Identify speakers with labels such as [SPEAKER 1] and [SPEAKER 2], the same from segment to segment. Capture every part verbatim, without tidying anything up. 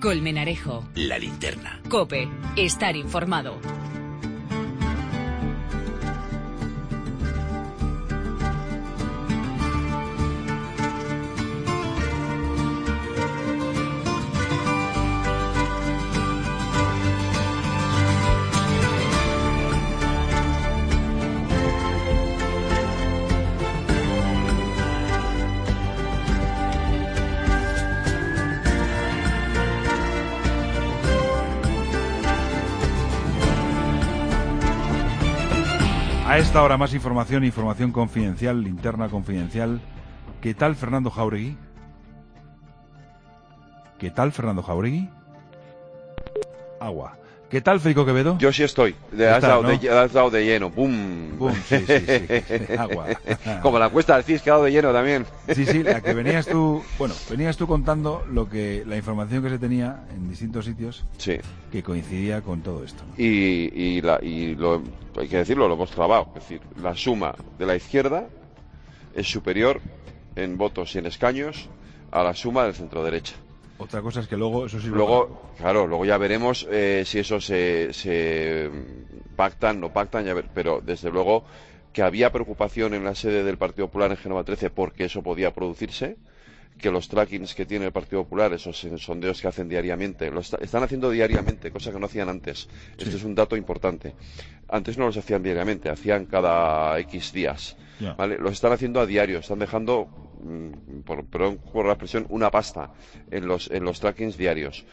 [SPEAKER 1] Colmenarejo.
[SPEAKER 2] La Linterna.
[SPEAKER 1] COPE. Estar informado.
[SPEAKER 3] A esta hora más información, información confidencial, linterna confidencial. ¿Qué tal Fernando Jáuregui? ¿Qué tal Fernando Jáuregui? Agua. ¿Qué tal Federico Quevedo?
[SPEAKER 4] Yo sí estoy. Le has,
[SPEAKER 3] Estás,
[SPEAKER 4] dado,
[SPEAKER 3] ¿no?
[SPEAKER 4] de, has dado de lleno. ¡Bum!
[SPEAKER 3] Bum, sí, sí, sí. Agua.
[SPEAKER 4] Como la cuesta del C I S que ha dado de lleno también.
[SPEAKER 3] Sí, sí, la que venías tú, bueno, venías tú contando lo que la información que se tenía en distintos sitios,
[SPEAKER 4] Sí.
[SPEAKER 3] que coincidía con todo esto, ¿no?
[SPEAKER 4] Y, y, la, y lo, hay que decirlo, lo hemos clavado. Es decir, la suma de la izquierda es superior en votos y en escaños a la suma del centro derecha.
[SPEAKER 3] Otra cosa es que luego eso sí lo-
[SPEAKER 4] Luego, claro, luego ya veremos eh, si eso se, se pactan, no pactan, ya ver, pero desde luego que había preocupación en la sede del Partido Popular en Génova trece porque eso podía producirse, que los trackings que tiene el Partido Popular, esos sondeos que hacen diariamente, lo está- están haciendo diariamente, cosa que no hacían antes.
[SPEAKER 3] Sí.
[SPEAKER 4] Este es un dato importante. Antes no los hacían diariamente, hacían cada X días.
[SPEAKER 3] Ya.
[SPEAKER 4] ¿Vale? Los están haciendo a diario, están dejando, mm, por, perdón por la expresión, una pasta en los, en los trackings diarios.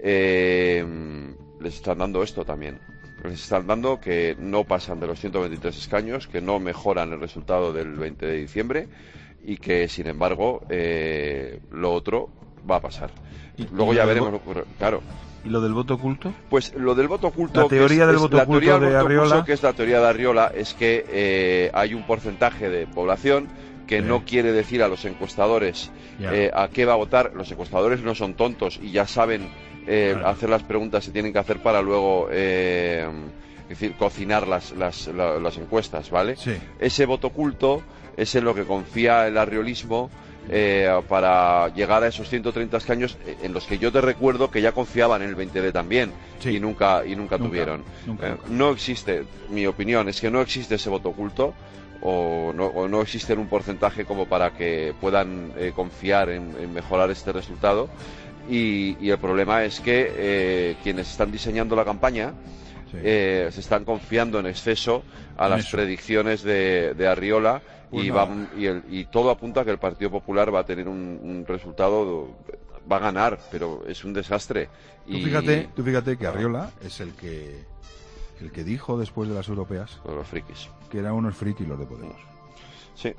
[SPEAKER 4] Eh, les están dando esto también. Les están dando que no pasan de los ciento veintitrés escaños, que no mejoran el resultado del veinte de diciembre y que, sin embargo, eh, lo otro va a pasar.
[SPEAKER 3] Y-
[SPEAKER 4] Luego
[SPEAKER 3] y
[SPEAKER 4] ya
[SPEAKER 3] lo del
[SPEAKER 4] veremos
[SPEAKER 3] vo-
[SPEAKER 4] lo que ocurre. Claro.
[SPEAKER 3] ¿Y lo del voto oculto?
[SPEAKER 4] Pues lo del voto oculto,
[SPEAKER 3] La teoría
[SPEAKER 4] que es,
[SPEAKER 3] del
[SPEAKER 4] es
[SPEAKER 3] voto
[SPEAKER 4] la
[SPEAKER 3] oculto
[SPEAKER 4] teoría del
[SPEAKER 3] de
[SPEAKER 4] voto
[SPEAKER 3] Arriola.
[SPEAKER 4] oculto, que es la teoría de Arriola, es que eh, hay un porcentaje de población que
[SPEAKER 3] Sí.
[SPEAKER 4] no quiere decir a los encuestadores
[SPEAKER 3] Ya.
[SPEAKER 4] eh, a qué va a votar. Los encuestadores no son tontos y ya saben eh,
[SPEAKER 3] Claro.
[SPEAKER 4] hacer las preguntas que tienen que hacer para luego eh, es decir, cocinar las, las, la- las encuestas, ¿vale?
[SPEAKER 3] Sí.
[SPEAKER 4] Ese voto oculto es en lo que confía el arriolismo eh, para llegar a esos ciento treinta escaños eh, en los que yo te recuerdo que ya confiaban en el veinte de también
[SPEAKER 3] Sí.
[SPEAKER 4] y nunca y nunca,
[SPEAKER 3] Nunca,
[SPEAKER 4] tuvieron.
[SPEAKER 3] nunca,
[SPEAKER 4] Eh,
[SPEAKER 3] nunca.
[SPEAKER 4] no existe, mi opinión es que no existe ese voto oculto o no, o no existe en un porcentaje como para que puedan eh, confiar en, en mejorar este resultado y, y el problema es que eh, quienes están diseñando la campaña
[SPEAKER 3] Sí.
[SPEAKER 4] eh, se están confiando en exceso a
[SPEAKER 3] En
[SPEAKER 4] las
[SPEAKER 3] eso.
[SPEAKER 4] predicciones de, de Arriola
[SPEAKER 3] Pues
[SPEAKER 4] y,
[SPEAKER 3] nada.
[SPEAKER 4] va- y, el- y todo apunta a que el Partido Popular va a tener un, un resultado, va a ganar, pero es un desastre.
[SPEAKER 3] Tú
[SPEAKER 4] Y
[SPEAKER 3] fíjate, tú fíjate que Arriola es el que el que dijo después de las europeas
[SPEAKER 4] los frikis.
[SPEAKER 3] que eran unos frikis los de Podemos.
[SPEAKER 4] Sí.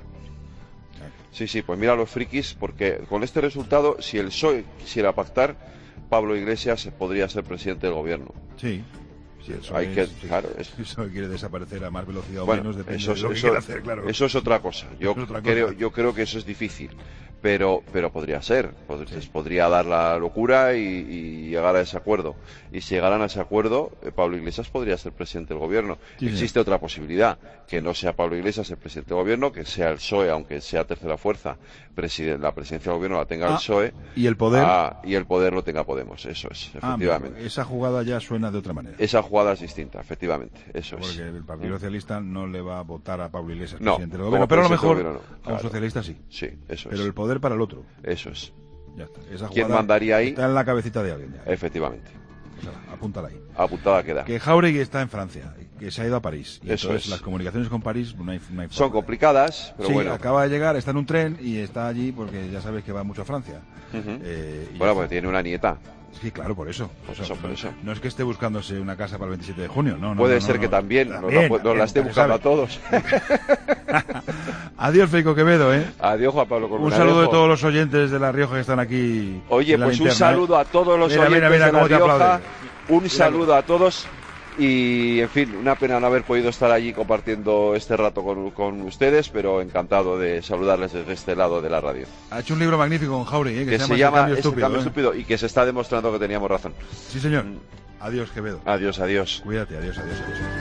[SPEAKER 4] Sí, sí, pues mira los frikis, porque con este resultado, si el P S O E quisiera pactar, Pablo Iglesias podría ser presidente del gobierno.
[SPEAKER 3] Sí. Sí, eso
[SPEAKER 4] Hay
[SPEAKER 3] es,
[SPEAKER 4] que-
[SPEAKER 3] sí.
[SPEAKER 4] claro, es-
[SPEAKER 3] Eso quiere desaparecer a más velocidad o
[SPEAKER 4] Bueno,
[SPEAKER 3] menos, depende
[SPEAKER 4] eso,
[SPEAKER 3] de lo que
[SPEAKER 4] eso-
[SPEAKER 3] quiera hacer, claro.
[SPEAKER 4] eso es otra cosa. Yo,
[SPEAKER 3] Eso es otra
[SPEAKER 4] creo,
[SPEAKER 3] cosa.
[SPEAKER 4] yo creo que eso es difícil, pero, pero podría ser. Pod-
[SPEAKER 3] Sí.
[SPEAKER 4] les podría dar la locura y, y llegar a ese acuerdo. Y si llegaran a ese acuerdo, eh, Pablo Iglesias podría ser presidente del gobierno.
[SPEAKER 3] Sí,
[SPEAKER 4] Existe otra posibilidad, que no sea Pablo Iglesias el presidente del gobierno, que sea el P S O E, aunque sea tercera fuerza, preside- la presidencia del gobierno la tenga el
[SPEAKER 3] Ah,
[SPEAKER 4] P S O E.
[SPEAKER 3] y el poder.
[SPEAKER 4] Ah, y el poder lo tenga Podemos, eso es,
[SPEAKER 3] Ah,
[SPEAKER 4] efectivamente.
[SPEAKER 3] mira, esa jugada ya suena de otra manera.
[SPEAKER 4] Esa jugada es distinta, efectivamente, eso es.
[SPEAKER 3] Porque el Partido Socialista no le va a votar a Pablo Iglesias
[SPEAKER 4] No,
[SPEAKER 3] presidente del
[SPEAKER 4] como
[SPEAKER 3] gobierno, pero a lo
[SPEAKER 4] presidente
[SPEAKER 3] mejor
[SPEAKER 4] del gobierno no,
[SPEAKER 3] a un
[SPEAKER 4] claro.
[SPEAKER 3] socialista sí.
[SPEAKER 4] Sí, eso
[SPEAKER 3] Pero
[SPEAKER 4] es.
[SPEAKER 3] el poder para el otro.
[SPEAKER 4] Eso es.
[SPEAKER 3] Ya está. Esa
[SPEAKER 4] ¿Quién
[SPEAKER 3] jugada
[SPEAKER 4] mandaría ahí?
[SPEAKER 3] está en la cabecita de alguien ya.
[SPEAKER 4] Efectivamente.
[SPEAKER 3] O sea, apúntala ahí.
[SPEAKER 4] Apuntada queda.
[SPEAKER 3] Que Jáuregui está en Francia, que se ha ido a París. Y
[SPEAKER 4] Eso
[SPEAKER 3] entonces
[SPEAKER 4] es.
[SPEAKER 3] las comunicaciones con París no hay, no hay
[SPEAKER 4] Son
[SPEAKER 3] forma.
[SPEAKER 4] complicadas, pero
[SPEAKER 3] sí,
[SPEAKER 4] bueno.
[SPEAKER 3] acaba de llegar, está en un tren y está allí porque ya sabes que va mucho a Francia.
[SPEAKER 4] Ujú.
[SPEAKER 3] Eh, y
[SPEAKER 4] Bueno,
[SPEAKER 3] ya
[SPEAKER 4] porque
[SPEAKER 3] está.
[SPEAKER 4] tiene una nieta.
[SPEAKER 3] Sí, claro, por eso.
[SPEAKER 4] Por
[SPEAKER 3] O sea,
[SPEAKER 4] eso, por
[SPEAKER 3] no-
[SPEAKER 4] eso.
[SPEAKER 3] No es que esté buscándose una casa para el veintisiete de junio, no, no.
[SPEAKER 4] Puede
[SPEAKER 3] no,
[SPEAKER 4] ser
[SPEAKER 3] no,
[SPEAKER 4] que
[SPEAKER 3] no.
[SPEAKER 4] también, nos
[SPEAKER 3] También,
[SPEAKER 4] la, nos la
[SPEAKER 3] también,
[SPEAKER 4] esté
[SPEAKER 3] nunca
[SPEAKER 4] buscando
[SPEAKER 3] se
[SPEAKER 4] a todos.
[SPEAKER 3] Adiós, Feico Quevedo, ¿eh?
[SPEAKER 4] Adiós, Juan Pablo
[SPEAKER 3] Un
[SPEAKER 4] Colmenarejo.
[SPEAKER 3] saludo de todos los oyentes de La Rioja que están aquí.
[SPEAKER 4] Oye,
[SPEAKER 3] en la
[SPEAKER 4] pues un
[SPEAKER 3] linterna,
[SPEAKER 4] saludo
[SPEAKER 3] ¿eh?
[SPEAKER 4] a todos los
[SPEAKER 3] Mira,
[SPEAKER 4] oyentes
[SPEAKER 3] mira, mira
[SPEAKER 4] de La
[SPEAKER 3] cómo te
[SPEAKER 4] Rioja.
[SPEAKER 3] aplauden.
[SPEAKER 4] Un saludo a todos. Y, en fin, una pena no haber podido estar allí compartiendo este rato con, con ustedes, pero encantado de saludarles desde este lado de la radio.
[SPEAKER 3] Ha hecho un libro magnífico con Jáuregui, ¿eh? que,
[SPEAKER 4] Que
[SPEAKER 3] se
[SPEAKER 4] se
[SPEAKER 3] llama
[SPEAKER 4] llama
[SPEAKER 3] El Cambio
[SPEAKER 4] Es el
[SPEAKER 3] Estúpido.
[SPEAKER 4] Cambio
[SPEAKER 3] ¿eh?
[SPEAKER 4] Estúpido y que se está demostrando que teníamos razón.
[SPEAKER 3] Sí, señor. Adiós, Quevedo.
[SPEAKER 4] Adiós, adiós.
[SPEAKER 3] Cuídate, adiós, adiós, adiós.